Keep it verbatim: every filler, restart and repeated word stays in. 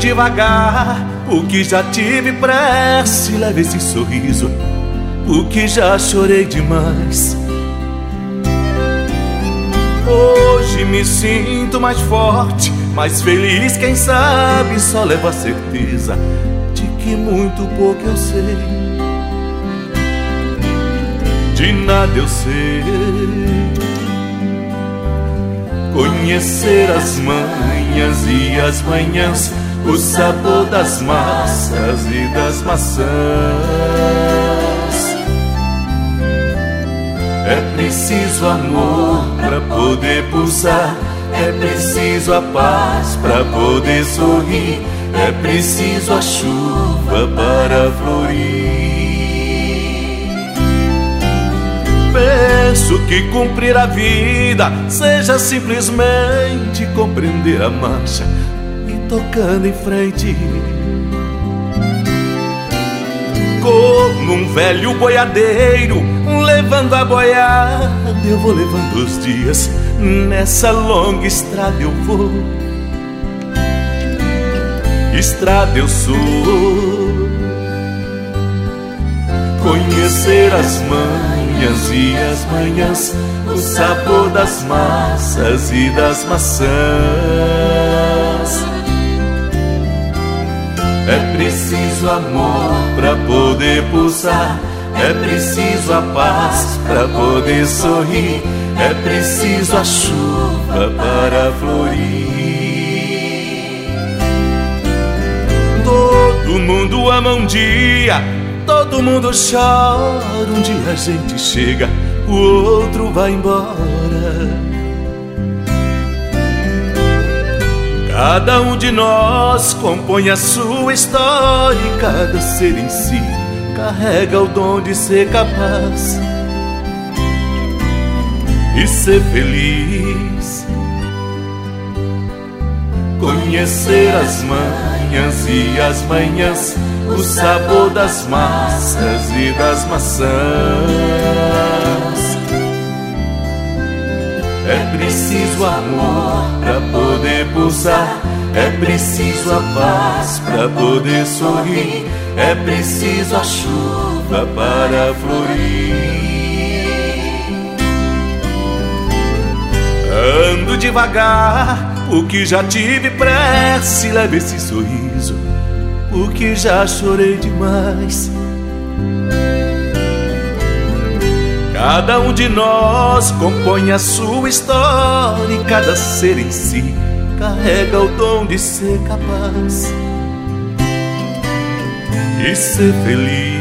devagar, porque já tive pressa, e leve esse sorriso, porque já chorei demais. Hoje me sinto mais forte, mais feliz, quem sabe só levo a certeza de que muito pouco eu sei. De nada eu sei. Conhecer as manhas e as manhãs, o sabor das massas e das maçãs. É preciso amor pra poder pulsar, é preciso a paz pra poder sorrir, é preciso a chuva para florir. Penso que cumprir a vida seja simplesmente compreender a marcha e tocando em frente. Como um velho boiadeiro levando a boiada, eu vou levando os dias, nessa longa estrada eu vou. Estrada eu sou. Conhecer as manhas e as manhãs, o sabor das massas e das maçãs. É preciso amor pra poder pulsar, é preciso a paz pra poder sorrir, é preciso a chuva para florir. Todo mundo ama um dia, todo mundo chora, um dia a gente chega, o outro vai embora. Cada um de nós compõe a sua história e cada ser em si carrega o dom de ser capaz e ser feliz. Conhecer as manhas e as manhãs, o sabor das massas e das maçãs. É preciso amor pra poder pulsar, é preciso a paz pra poder sorrir, é preciso a chuva para florir. Ando devagar, porque já tive pressa, e leve esse sorriso, porque já chorei demais. Cada um de nós compõe a sua história e cada ser em si carrega o dom de ser capaz e ser feliz.